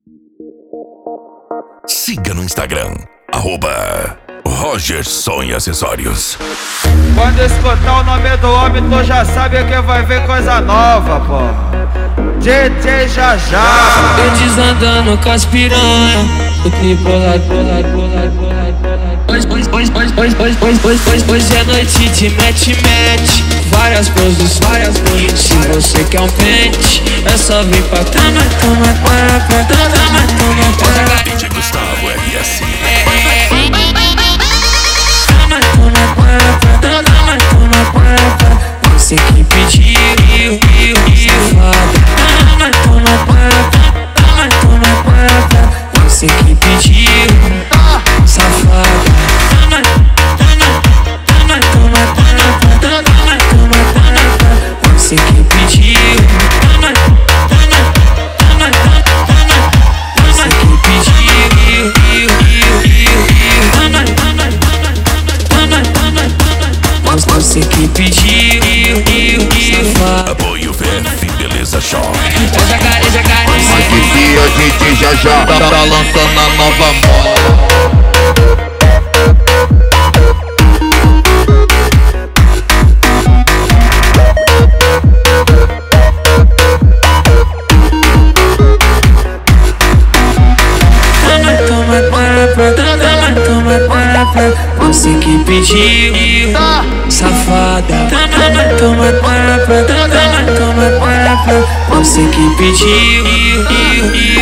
Siga no Instagram, @Rogerson e Acessórios. Quando escutar o nome do homem, tu já sabe que vai ver coisa nova, pô. DJ Jajá. Eu desandando com as piranha. O clipe bolado. Hoje é noite de match. Várias poses. Se você quer um pente, é só vir pra toma. DJ Gustavo RS. Você que pediu, safada. Você que pediu, safada. Você que pediu, você que pediu, você que pediu, safada. Apoio VF Beleza Shop. Aqui dia DJ Jajá tá lançando a nova moda. Você que pediu, safada. Você que pediu,